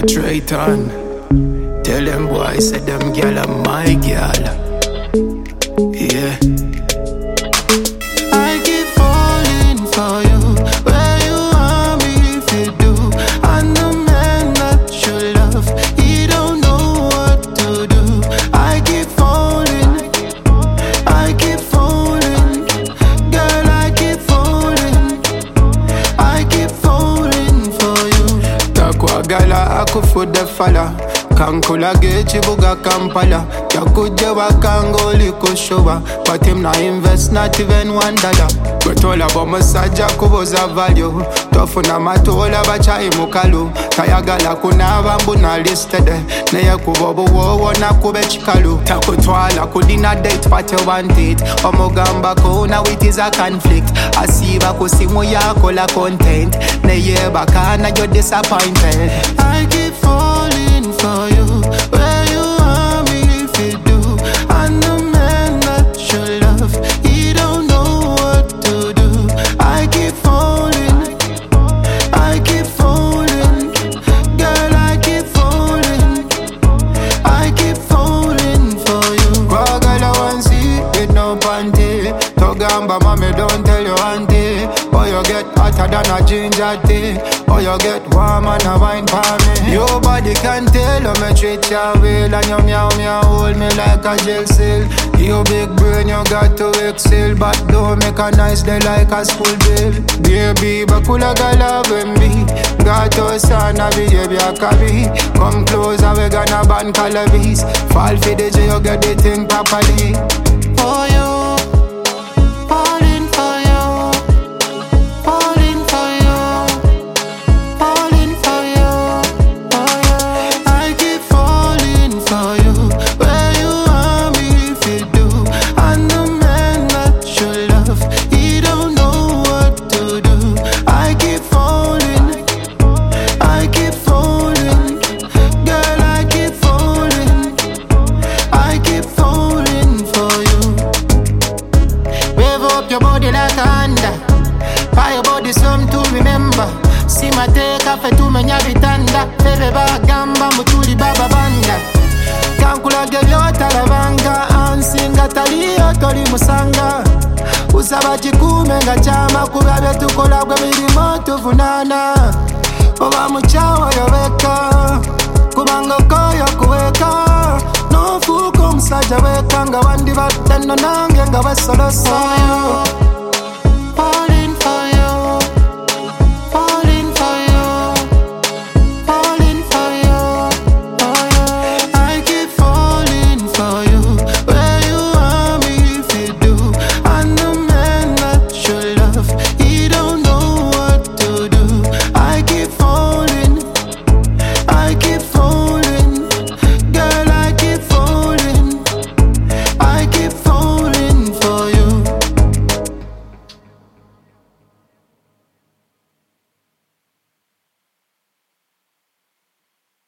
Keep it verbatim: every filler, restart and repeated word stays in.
Trayton, tell them boys, say them girl are my girl. Yeah. I keep falling for you, where you want me to do. And the man that you love, he don't know what to do. I keep falling, I keep falling, girl, I keep falling, I keep falling for you. Takwa gala akufude fala, kankula gechi buga kampala. Yakuje wakangoli kushowa, but him not invest not even one dollar. But all about masaja kuboza value. Tofu na matola bacha imukalu. Kayagala kunava mbuna listed. Neye kubobo wowo na kube chikalu. Takutwala kudina date pate want it. Omogamba kuna it is a conflict. Asiva kusimu yako la content. Neye bakana you're disappointed. I keep falling for you, where you want me to do. And the man that you love, he don't know what to do. I keep falling, I keep falling, girl, I keep falling, I keep falling for you. Kwa gala wansi with no panty. Togamba mami don't tell your auntie. Or you get hotter than a ginger tea. Or you get warm and a wine for me. Your body can tell how me treat you well. And you meow meow hold me like a jail cell. You big brain you got to excel. But don't make a nice day like a school bill. Baby bakula gala wembi. Gato sana baby akabi. Come closer we gonna ban calavis. Fall for the J you get the thing properly. For you, falling for you, falling for you, falling for you, for you. I keep falling for you, where you want me to do. And the man that you love, he don't know what to do. I keep falling, I keep falling, girl, I keep falling, I keep falling for you. Wave up your body like a Honda. Buy your body some to remember. See my take off to menya vitanda. Febe bagamba mutuli baba banda. Kankula gelyota lavanga. Ansinga taliyo toli musanga. Usaba chikume nga chama. Kubabe tukola kwa milimo tuvunana. Oba muchawa yoweka. Kubanga koyo kuweka. No fuko msaja weka. Nga wandi batendo nange nga basolo sayo.